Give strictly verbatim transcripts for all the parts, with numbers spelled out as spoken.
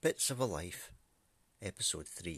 Bits of a Life, Episode three.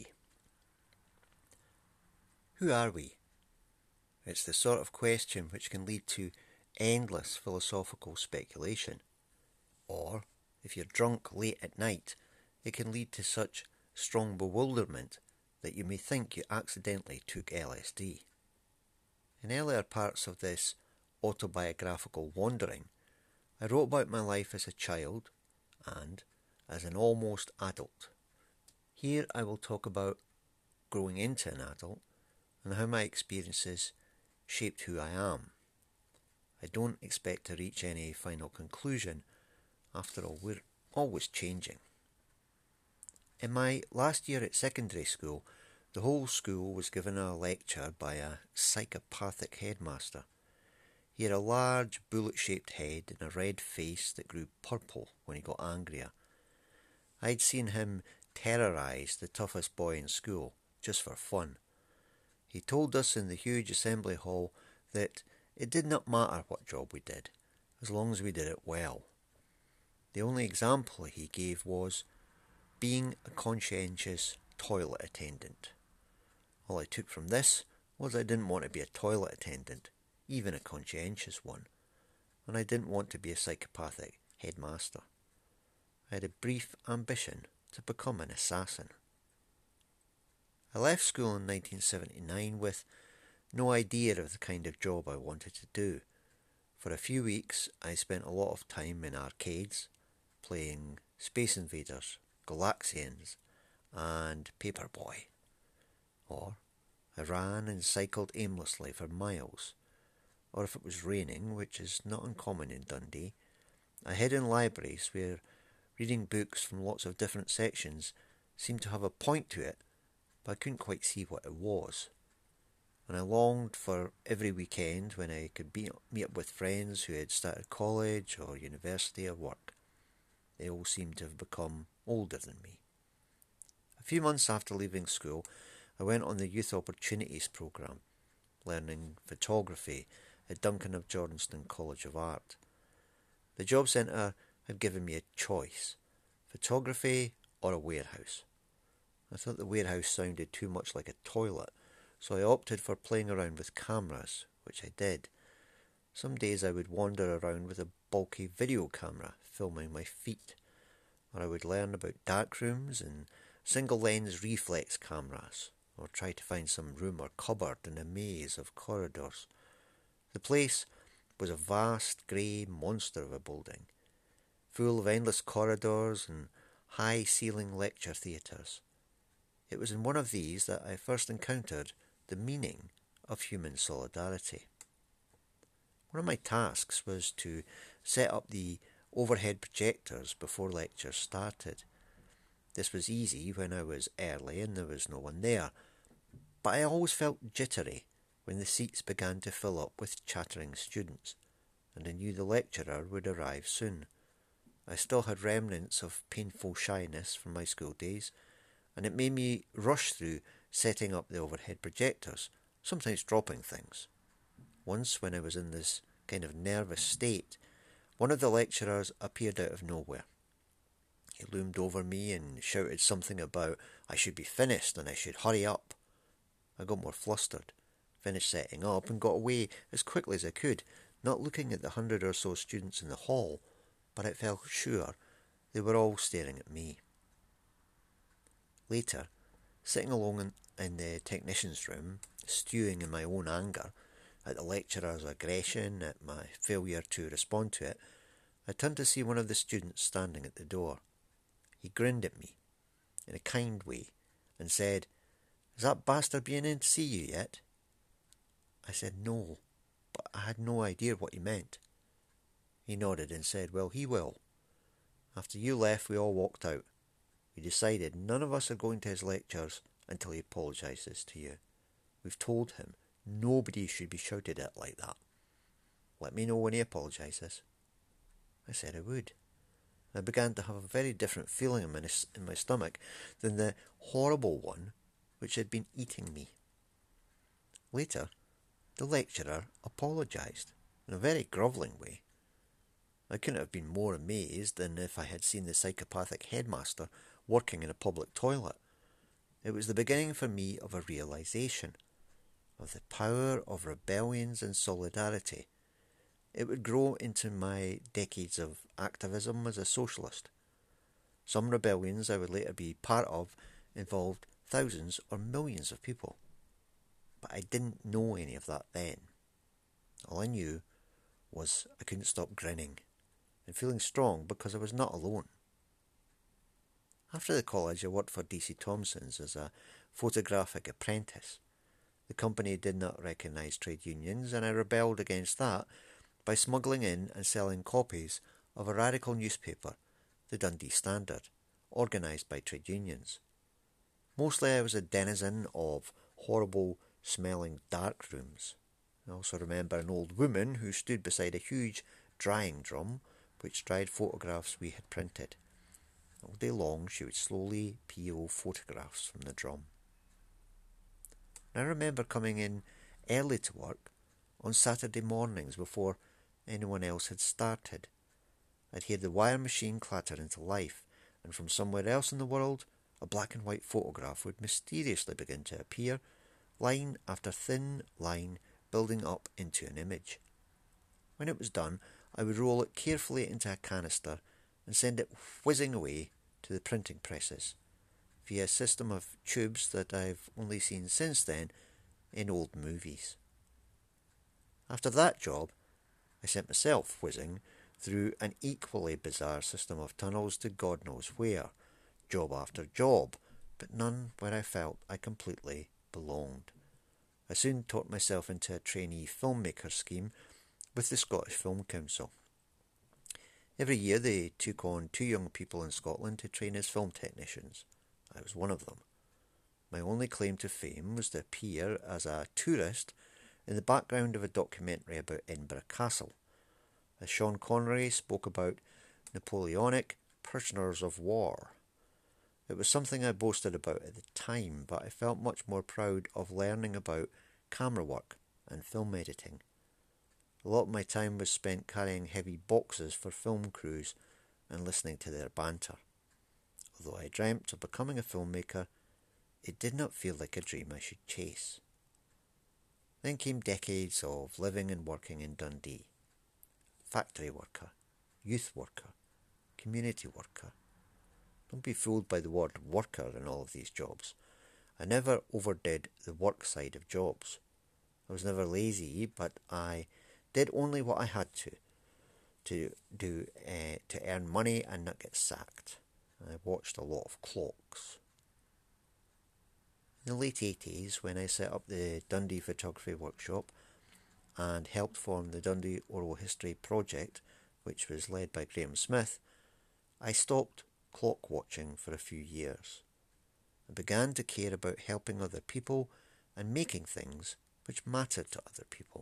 Who are we? It's the sort of question which can lead to endless philosophical speculation. Or, if you're drunk late at night, it can lead to such strong bewilderment that you may think you accidentally took L S D. In earlier parts of this autobiographical wandering, I wrote about my life as a child and as an almost adult. Here I will talk about growing into an adult and how my experiences shaped who I am. I don't expect to reach any final conclusion. After all, we're always changing. In my last year at secondary school, the whole school was given a lecture by a psychopathic headmaster. He had a large bullet-shaped head and a red face that grew purple when he got angrier. I'd seen him terrorise the toughest boy in school, just for fun. He told us in the huge assembly hall that it did not matter what job we did, as long as we did it well. The only example he gave was being a conscientious toilet attendant. All I took from this was I didn't want to be a toilet attendant, even a conscientious one, and I didn't want to be a psychopathic headmaster. I had a brief ambition to become an assassin. I left school in nineteen seventy-nine with no idea of the kind of job I wanted to do. For a few weeks I spent a lot of time in arcades, playing Space Invaders, Galaxians, and Paperboy. Or I ran and cycled aimlessly for miles. Or if it was raining, which is not uncommon in Dundee, I hid in libraries where reading books from lots of different sections seemed to have a point to it, but I couldn't quite see what it was. And I longed for every weekend when I could be, meet up with friends who had started college or university or work. They all seemed to have become older than me. A few months after leaving school, I went on the Youth Opportunities Programme, learning photography at Duncan of Jordanstone College of Art. The job centre had given me a choice, photography or a warehouse. I thought the warehouse sounded too much like a toilet, so I opted for playing around with cameras, which I did. Some days I would wander around with a bulky video camera filming my feet, or I would learn about darkrooms and single-lens reflex cameras, or try to find some room or cupboard in a maze of corridors. The place was a vast grey monster of a building, full of endless corridors and high-ceiling lecture theatres. It was in one of these that I first encountered the meaning of human solidarity. One of my tasks was to set up the overhead projectors before lectures started. This was easy when I was early and there was no one there, but I always felt jittery when the seats began to fill up with chattering students, and I knew the lecturer would arrive soon. I still had remnants of painful shyness from my school days, and it made me rush through setting up the overhead projectors, sometimes dropping things. Once, when I was in this kind of nervous state, one of the lecturers appeared out of nowhere. He loomed over me and shouted something about I should be finished and I should hurry up. I got more flustered, finished setting up, and got away as quickly as I could, not looking at the hundred or so students in the hall, but I felt sure they were all staring at me. Later, sitting alone in, in the technician's room, stewing in my own anger at the lecturer's aggression, at my failure to respond to it, I turned to see one of the students standing at the door. He grinned at me, in a kind way, and said, "Has that bastard been in to see you yet?" I said no, but I had no idea what he meant. He nodded and said, "Well, he will. After you left, we all walked out. We decided none of us are going to his lectures until he apologises to you. We've told him nobody should be shouted at like that. Let me know when he apologises." I said I would. I began to have a very different feeling in my, in my stomach than the horrible one which had been eating me. Later, the lecturer apologised in a very grovelling way. I couldn't have been more amazed than if I had seen the psychopathic headmaster working in a public toilet. It was the beginning for me of a realization of the power of rebellions and solidarity. It would grow into my decades of activism as a socialist. Some rebellions I would later be part of involved thousands or millions of people. But I didn't know any of that then. All I knew was I couldn't stop grinning and feeling strong because I was not alone. After the college, I worked for D C Thomson's as a photographic apprentice. The company did not recognise trade unions, and I rebelled against that by smuggling in and selling copies of a radical newspaper, the Dundee Standard, organised by trade unions. Mostly I was a denizen of horrible smelling dark rooms. I also remember an old woman who stood beside a huge drying drum which dried photographs we had printed. All day long she would slowly peel photographs from the drum. I remember coming in early to work on Saturday mornings before anyone else had started. I'd hear the wire machine clatter into life, and from somewhere else in the world a black and white photograph would mysteriously begin to appear, line after thin line building up into an image. When it was done, I would roll it carefully into a canister and send it whizzing away to the printing presses via a system of tubes that I've only seen since then in old movies. After that job, I sent myself whizzing through an equally bizarre system of tunnels to God knows where, job after job, but none where I felt I completely belonged. I soon taught myself into a trainee filmmaker scheme with the Scottish Film Council. Every year they took on two young people in Scotland to train as film technicians. I was one of them. My only claim to fame was to appear as a tourist in the background of a documentary about Edinburgh Castle, as Sean Connery spoke about Napoleonic prisoners of war. It was something I boasted about at the time, but I felt much more proud of learning about camera work and film editing. A lot of my time was spent carrying heavy boxes for film crews and listening to their banter. Although I dreamt of becoming a filmmaker, it did not feel like a dream I should chase. Then came decades of living and working in Dundee. Factory worker, youth worker, community worker. Don't be fooled by the word worker in all of these jobs. I never overdid the work side of jobs. I was never lazy, but I did only what I had to, to do uh, to earn money and not get sacked. I watched a lot of clocks. In the late eighties, when I set up the Dundee Photography Workshop and helped form the Dundee Oral History Project, which was led by Graham Smith, I stopped clock watching for a few years. I began to care about helping other people and making things which mattered to other people.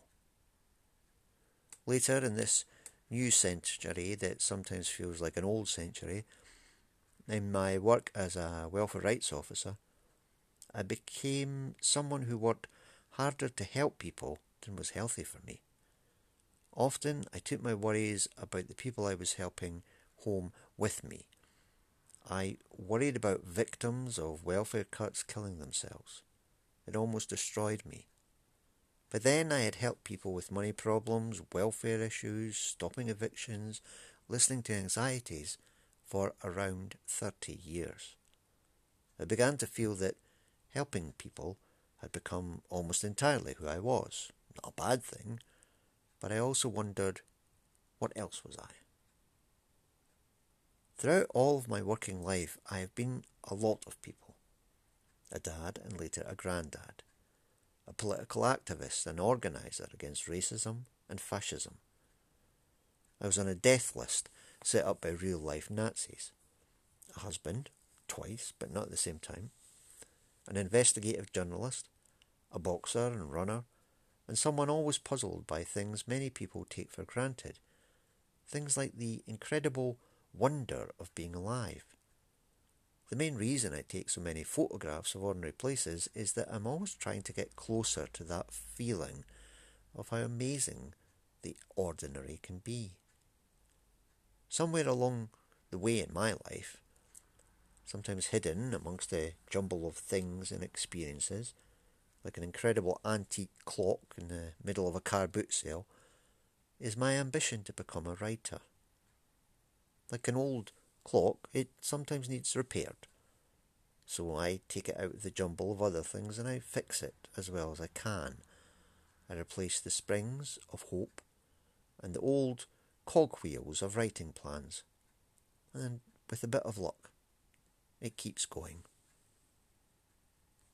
Later in this new century that sometimes feels like an old century, in my work as a welfare rights officer, I became someone who worked harder to help people than was healthy for me. Often I took my worries about the people I was helping home with me. I worried about victims of welfare cuts killing themselves. It almost destroyed me. By then I had helped people with money problems, welfare issues, stopping evictions, listening to anxieties for around thirty years. I began to feel that helping people had become almost entirely who I was. Not a bad thing, but I also wondered, what else was I? Throughout all of my working life, I have been a lot of people. A dad and later a granddad. A political activist and organiser against racism and fascism. I was on a death list set up by real-life Nazis. A husband, twice, but not at the same time. An investigative journalist, a boxer and runner, and someone always puzzled by things many people take for granted. Things like the incredible wonder of being alive. The main reason I take so many photographs of ordinary places is that I'm always trying to get closer to that feeling of how amazing the ordinary can be. Somewhere along the way in my life, sometimes hidden amongst the jumble of things and experiences, like an incredible antique clock in the middle of a car boot sale, is my ambition to become a writer. Like an old clock, it sometimes needs repaired. So I take it out of the jumble of other things and I fix it as well as I can. I replace the springs of hope and the old cogwheels of writing plans. And with a bit of luck, it keeps going.